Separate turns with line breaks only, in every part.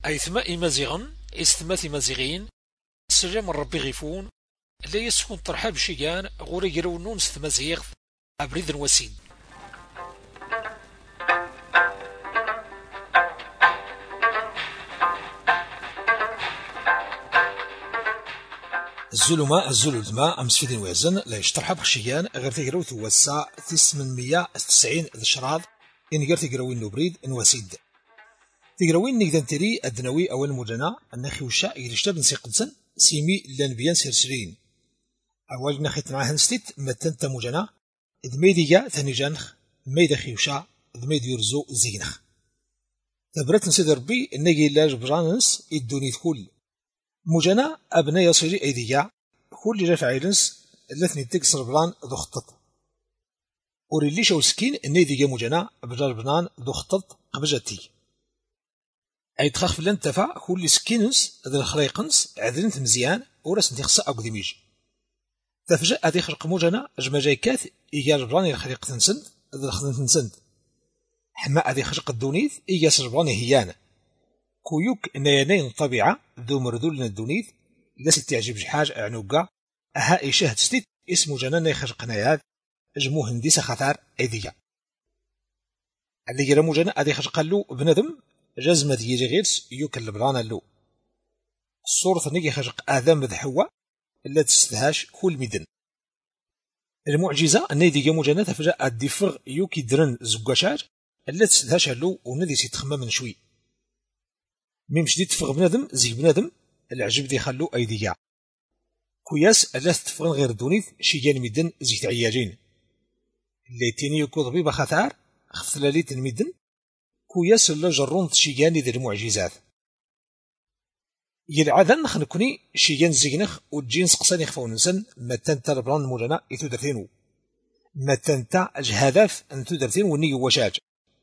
أيثما إمازيغن إستمات إمازيغين السلام ربي غيفون لا يسكن ترحاب شيئان غوري يرونون ستمازيغ أبريد وسيد.
الزلماء الزلماء أمس في وازن لا يشترح بخشيان غير تقراو توسع 890 ذشراض إن غير تقراوين نبريد نواسيد تقراوين نقدر تري الدنوي أول مجنا النخي وشاء يرشتاب نسيقدسن سيمي لانبيان سرسرين أول نخيت معهن ستيت متنت مجنا إذ ميديا ثاني جانخ ميدا خيوشا إذ ميد يرزو زينخ تبرت نسيد ربي النجي لاج برانس الدوني كل مجنا أبناء يصيري أيديا كل رفع عيلنس الثني تكسر بلان ذو خطط وريلي شو سكين النيديا مجنا بجار بنان ذو خطط قبجتي أي تخاف لن تفع كل سكينس ذو الخريقنس عذرنت مزيان ورس نتخصى أو قديميج تفجأ أدي خلق مجنا أجمجايكات إيجار بلان الخريق تنسند ذو الخدم تنسند حما أدي خشق الدونيث إيجار بلان هيانا كويوك نيانين الطبيعة ذو مردول الدونيث لست تعجب حاج عنوقا أها إيشاه تستيت اسمه جنان يخرج قنايات جمو هندسة خطار أيديا اللي يرمو جنان أدي خرج قالو بندم جزمة يجي غيرس يوكل بلانا اللو الصورة نيجي خرج آذان بذحوة اللي تستهاش كل مدن المعجزة أن يدي جمو جنان تفجأ الدفغ يوكي درن زقاشار اللي تستهاش اللو وندي سيتخمم من شوي ميمش دي تفغ بنادم زي بنادم العجب دي خلو أيديا كوياس ألا تفغن غير دونيث شيجان مدن زي تعياجين اللي تيني يكو ضبيبة خثار خثلاليت المدن كوياس ألا جرون شيجان ذي المعجزات يلعذن خنكوني شيجان زينخ وجين سقساني خفون نسن ما تنتا البلان مولانا إثو درثينو ما تنتا أجهاداف أنتو درثين وني وشاج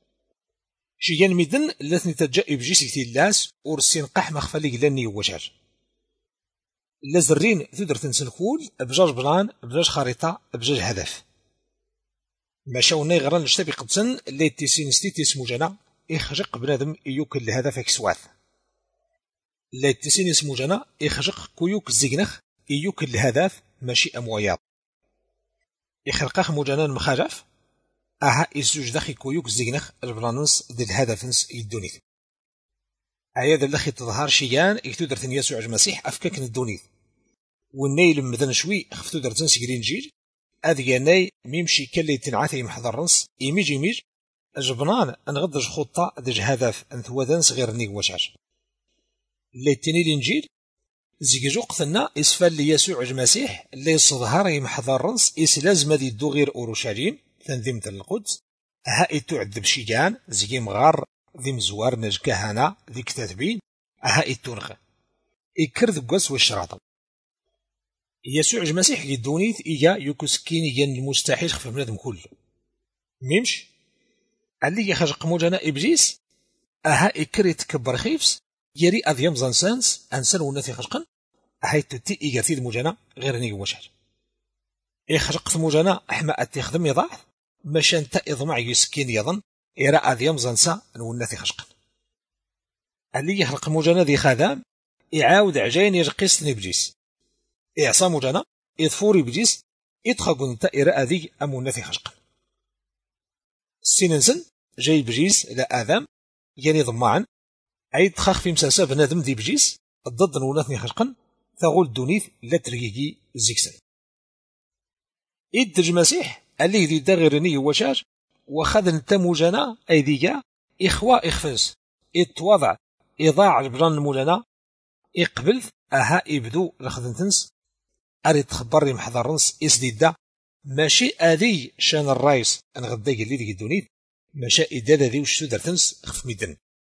شيان مدن التي تجأ بجيسي اللاس ورسين قح مخفلي لاني وشاج لازرين تقدر تنسنكول بجاج بلان بجاج خريطة بجاج هدف ما شاوني غران نشتبي قدسن اللي تيسين ستي اسمو جنا يخجق بنادم يوكل لهدف اكسواث اللي تيسين اسمو جنا يخجق كويوك الزينخ يوكل لهدف ماشي اموياض يخلقه مجنان مخاجف أها إزوج داخي كويوك الزينخ البلانس دي الهدفنس يدونيث عياد اللخي تظهر شيان يكتو درتن يسوع المسيح أفكاك الدونيث والنيل مذن شوي خفتو درتن سجرين جيل أذي ناي ميمشي كاللي تنعاثي محضرنس إيميج جبنان أنغدج خطة دج هدف أنثوذنس غير نيق وشاش اللي تني الإنجيل زيجو قثنا إسفال ليسوع المسيح اللي يصظهر محضرنس إسلازم دي دو غير أورشليم تنظيم القدس أها تعذب شيجان زي مغار ذي مزوار نج كهنة ذي كتاتبين أها تونغ إكرذ قوس والشراطة يسوع المسيح يدونيث إيا يكسكين ين المستحيل خف بنادم كل ميمش اللي يخرج موجانا إبليس أها إكر يتكبر خيفس يري أذيم زنسانس أنسان ونثي خشقا أها تتي إيا ثيد موجانا غير نيق وشار يخرق موجانا أحما أتخدم يضاعف مشان تأذ معي يسكين يظن إرى أذيم زنسا نونثي خشقا اللي يخرق موجانا ذي خادام يعاود عجين يرقيس نبجيس إعصى موجانا يدفور إبليس يدخل نتا إرى أذي أمونثي خشقا السيننسن جاي بجيس لا آذام يعني ضمعا عيد تخاخ في مساسة بنادم ذي بجيس ضد نونثني خشقا ثغول دونيث لا تريجي زيكسن إدج مسيح اللي ذي دغرني وشاج وخذ التموجنا أيديا إخوة إخفنس إتوضع إضاع البلان المولانا إقبل أها إبدو لخذنتنس أريد تخبرني محضرنس إسديدا ماشي أذي شان الرايس أنا غداي اللي ذي الدونيت ماشي إدادة ذي وشتو درتنس خف ميدن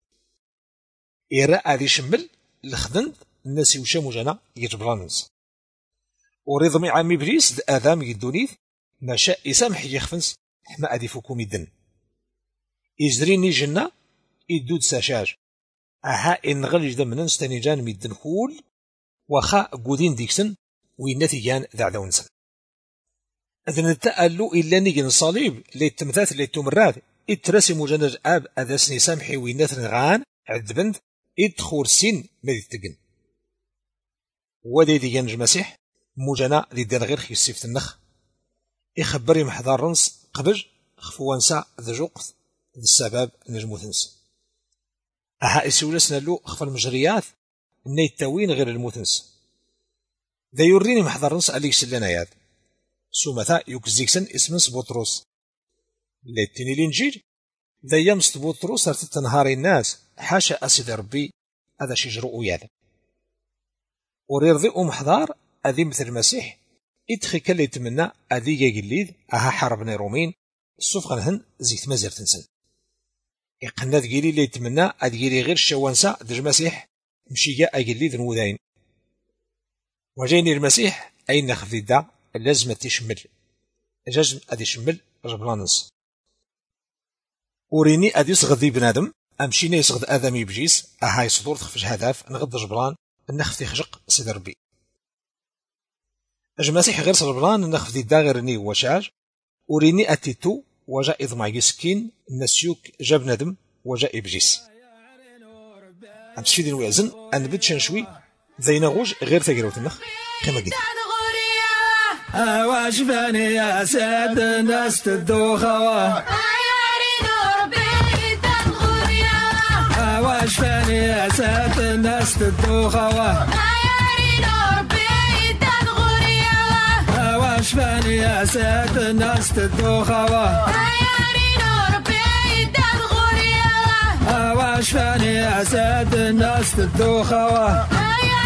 إراء أذي شمل لخذنت الناس يوشا موجنا يجبراننس ورضمي عامي بليس آذام يدونيث ما شاء يسامح يخفنس حما أدي فوكو ميدن يزريني جنة يدود ساشاج أها إن غلج دمننس تانيجان ميدن خول وخا قودين ديكسن وينتيجان ذعدونسن أذن التألو إلا نيجن صليب ليتمثات ليتمرات اترسم جنج أب أذسني سامحي وينثن غان عد بنت إدخور سين مدي تقن ودي ديان المسيح موجنا دي دان غير خيسيف النخ يخبري محضار رنس قبل خفوانسا ذا جوقت ذا السبب نجموثنس أها إسولسنا له خف المجريات نيتاوين غير الموثنس ذا يوريني محضار رنس أليك سلنا ياد سومثا يكزيكسن اسمنس بطرس ليتني الإنجيل ذا يمست بطرس ارتد تنهاري الناس حاشا أسيد ربي هذا شجرؤ ياد وريرضي محضار أذي مثل المسيح إدخي كاللي يتمنى أذي يجليد أها حربني رومين السفغنهن زيت مزير تنسن إقنا ذقيلي اللي يتمنى أذيلي غير الشوانسا دج المسيح مشيا أجليد نوذين وجيني المسيح أين نخفي دا لازم تشمل جزم أدي شمل جبلانس وريني أدي صغذي بنادم أمشيني يصغد آدمي بجيس أهاي صدور تخفج هدف نغض جبلان نخفتي خشق سيد ربي المسيح غير صلبلان نخفتي دا غير ني وشاج وريني أتيتو وجاء إضمع يسكين نسيوك جاب ندم وجاء بجيس أمس في دين ويزن أن بدشن شوي زي نغوج غير تجروت النخ كما قلت
واش باني يا سيد الناس تدوخوا واش باني يا سيد الناس تدوخوا واش باني يا سيد الناس تدوخوا واش باني يا سيد الناس تدوخوا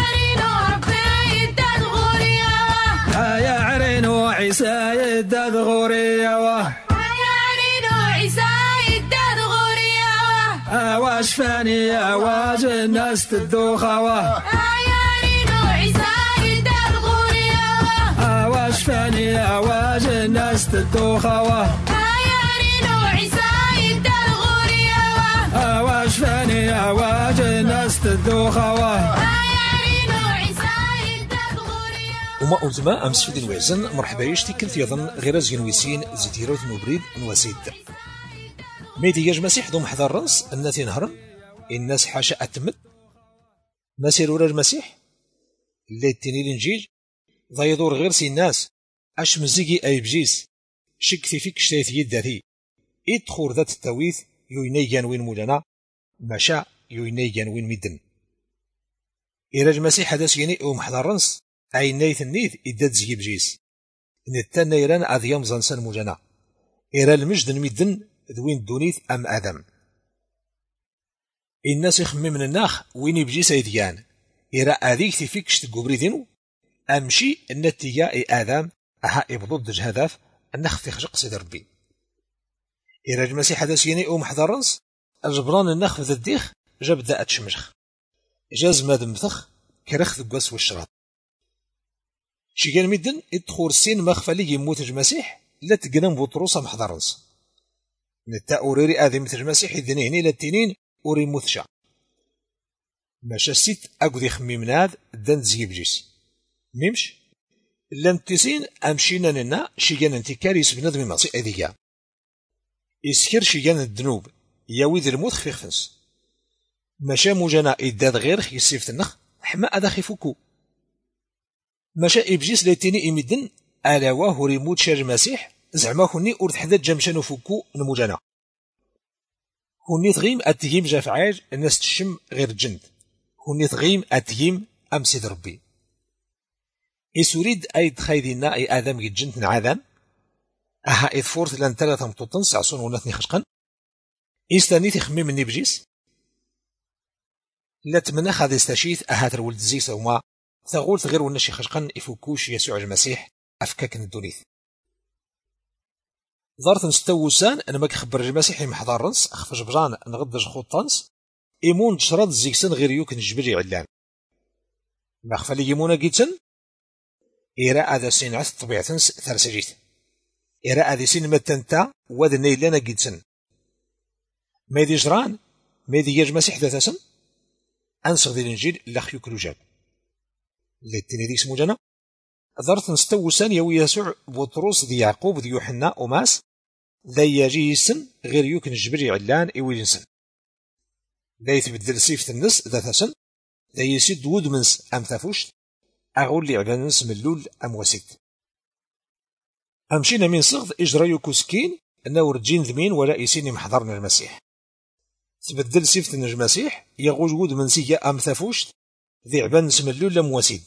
يا عرينو عيسى يداد غوريا يا عرينو عيسى يداد غوريا واش فاني واج الناس تدوخوا يا عرينو عيسى يداد غوريا واش فاني واج الناس تدوخوا يا عرينو عيسى يداد غوريا واش فاني واج الناس تدوخوا
وما أنتما أمس في دين ويزن مرحبا يشتي كنت يظن غير زينويسين زيتيروت نوبريد نواسيد ميدي ياج مسيح دوم حضر رنس الناتي نهرن الناس حاشا أتمد ما سيروا المسيح اللي تيني الإنجيل ضا يدور غير سي الناس أش مزيقي أي بجيس شكتي فيك شتايت يداتي إدخور ذات التويث يوينيجان وين مولانا مشا يوينيجان وين ميدن إراج مسيح هذا سيني ومحضر رنس أي نيث النيث إداد زيب جيس نتانا يران أذيام زنسان موجانا إرا المجد الميدن ذوين الدونيث أم آدم الناس يخمي من الناخ وين يبجيس أيديان إرا أذيك تفيكش تقبري ذينو أمشي النتيجة أي آدم أها إبضود دج هدف النخ تخشق سيد ربي إرا المسيح هذا سيني أو محضرنس الجبران النخ ذا الديخ جاب ذا أتشمجخ جاز مادم مثخ كرخ ذقاس والشراط شي كان ميدن ادخور السين مخفلي يموت المسيح لا تقنم بطروسا محضرنس نتا أوريري آذي مثل المسيح يدنيني لا التنين أوري موثشا ماشا سيت أقضي خمي مناد دان زيب جيس ميمش لم تسين أمشينا لنا شي كان انتكار يسبنا ذمي مصي أذيا يسكر شي كان الذنوب ياويد الموت خفي خفنس ماشا موجانا إداد غير يسيفت النخ حما أذا خفوكو ماشا إبجيس ليتيني إمدن ألا واه ريموت شاج المسيح زعما هوني أورد حداد جمشانو فوكو نموجانا هوني تغيم أتهيم جافعاج الناس تشم غير الجند هوني تغيم أتهيم أم سيد ربي إسوريد أيد خايدينا أي آدم الجند نعادم أها إذ فورت لان ثلاثة مطوطن سعصون ونثني خشقا إستاني تخمي مني بجيس لا تمنى خاذ استشيث أهات الولد زيس وما ثغولت غير ونشي خشقا يفوكوش يسوع المسيح أفكاك الدونيث ظارت نستوسان أنا ما كخبر المسيح محضر رنس أخفج بران نغدج خوطانس إيمون تشرد زيكسن غير يوكن جبري علان ما خفالي يمونا جيتن إيراء هذا سين عث طبيعتنس ثرسجيت إيراء هذا سين متنتا وذ نيلانا جيتن ماذي جران ماذي ياج مسيح ذا تسن أنسغ ذي الإنجيل لخ يكلو جاب لتني ديك سموجانا ظرت نستوسان يوي يسوع بطرس ذي يعقوب ذي يوحنا وماس ذي يجي يسن غير يوكن جبري علان إوي جنسن لا يتبدل سيفت النس ذا ثسن ذا يسد ود منس أم ثفوشت أغول لي عبان نس ملول أم وسيد أمشينا من صغد إجرى كوسكين أنه رجين ذمين ولا يسيني محضرنا المسيح تبدل سيفت المسيح يغوج ود منسية أم ثفوشت ذي عبان نس ملول أم وسيد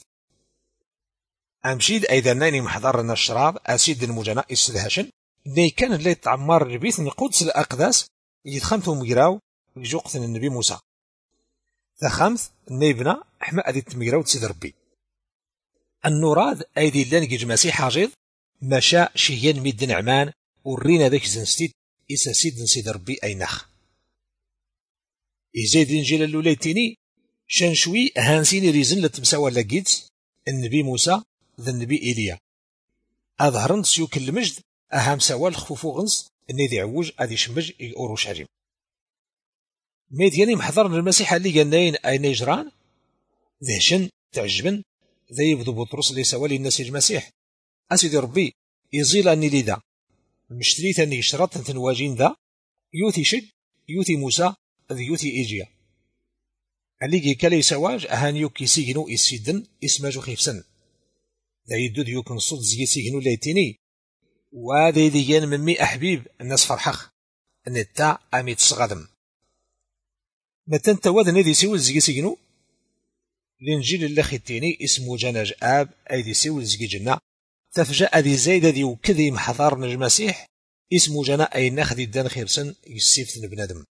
أمشيد أيضا ناني محضرنا الشراب أسيد المجناء السدهشن ني كان اللي تعمر البيت من قدس الأقداس يتخمتهم مجراو يجوقت النبي موسى ثخمث نيبنا حما أدي تمجراو تسيد ربي النوراد أيدي لانجي جماسي حاجيض مشا شيان ميد نعمان ورينا ذاك زنستيد إسا سيد نسيد ربي أي نخ إزايد نجيل اللوليتيني شانشوي هانسيني ريزن لتمساوى لقيت النبي موسى ذا النبي إيليا أظهرن سيوك المجد أهم سوال خفوفو غنس إني ذي عوج أدي شمج أورشليم ميدياني محضرن المسيح اللي قالنين أين يجران ذي شن تعجبن ذي يبدو بطرس اللي سوالي الناس المسيح أسيدي ربي يزيل أني لذا مشتريت أني اشترط تنواجين ذا يوثي شج يوثي موسى ذي يوثي إيجيا اللي كالي سواج أهان يوكي سيجنو إسيدن اسماجو خيفسن ذا يدود يوكن صد زي سيجنو ليتيني وذي ديان من مي أحبيب الناس فرحخ أن التاع أمي تصغدم متى تواد ندي سيول زي سيجنو الإنجيل اللي خيتيني اسمه جناج آب أيدي سيول زي جنة تفجأ ذي زايدة ذي وكذي محضر نج المسيح اسمه جنا أي ناخذ الدان خيرسن يسيفت بنادم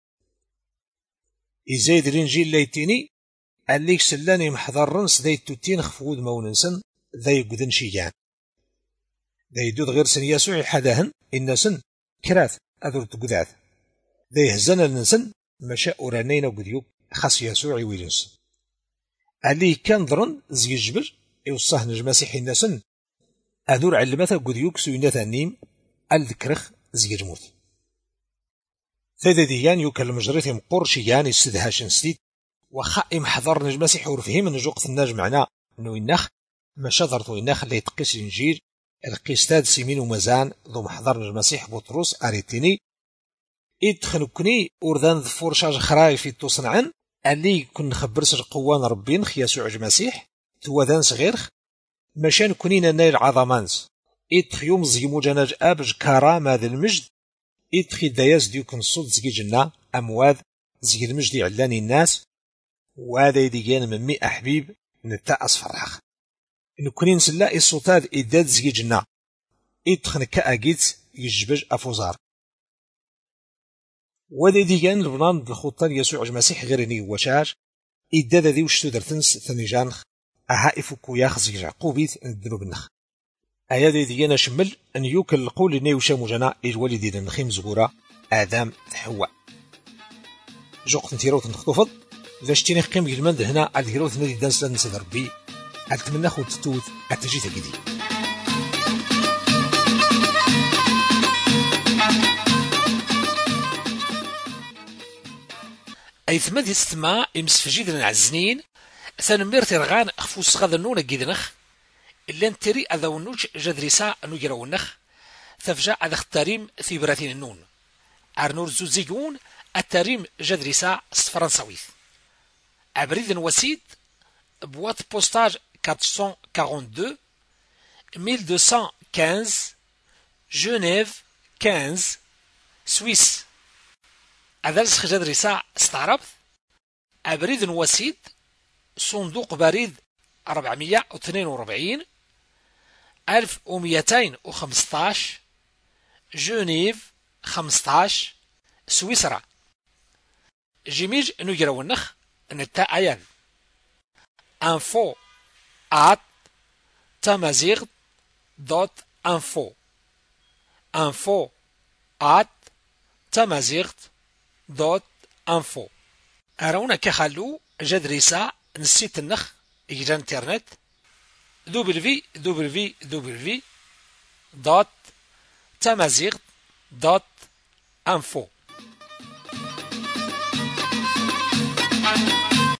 إزايد الإنجيل اللي يتيني الليك سلاني محضر رنس ذي التوتين خفود موننسن ذي قدن شيان ذي دود غير سن يسوع حداهن إن سن كراث أذر تقذاث ذي هزنا لنسن مشاء أورانين وقديوك خاص يسوع ويلنس اللي كان ضرن زي الجبر يوصاه نج مسيحي الناسن أذور علمته قديوك سوينا ثانيم الذكرخ زي جموت ثلاثة ديان يوكل مجريثهم قرشيان يستدهاشن ستيد وخائم حضر نج مسيحي ورفهم نجوقت الناج معنا انو ينخ ما شذرتو ينخ اللي يتقيس الانجيل القيستاد سيمين ومزان ذو محضر نج مسيح بطرس اريتيني إدخنكني أردان ذفور شاج خراي في توصنعن اللي كن خبرس القوان ربين خياسو عج مسيح توادان صغيرخ مشان كنين نايل عظمانز إدخيوم زيمو جناج أبج كرامة ذا المجد إدخي داياز ديوكن صد زي جنة أمواذ زي المجد علاني الناس وهذا يديان من مئة حبيب نتا أصفرخ إن كنين سلا الصوتاد إداد زي جنة إدخن كأجيت يجبج أفوزار وذي ديان البنان بالخطان يسوع المسيح غيرني وشاج إداد ذي وشتو درتنس ثنجانخ أهائفك وياخذ يعقوبيت الذنوب النخ أيادي ديانا شمل أن يوكل القول إني وشام جنا الوالدين النخيم زبورة آدم حواء جوقت نتيروت نخطفض إذا شتيني قيم جلمند هنا الهيروت نادي دانس لان نسيد ربي أتمنى خو تتوت أتجيت جدي
أي ثمد يستمع إمسفجيد العزنين ثانمير ترغان أخفوس غاذا نونا جيدنخ إلا نتري أذا ونوش جدريسا نجرا ونخ ثفجا أذا اختاريم ثيبراتين النون أرنور زوزيقون التاريم جدريسا فرنساويث أبريد وسيد بوات بوستاج 442 1215 جنيف 15 سويس هذا السخ جدريسا استعربت أبريد وسيد صندوق بريد 442 1215 جنيف 15 سويسرا جيميج نجرا ونخ نتا أيان info @tamazigh.info info @tamazigh.info أرونا كخلو جدريسا نسيت النخ إجرا انترنت www.tamazigh.info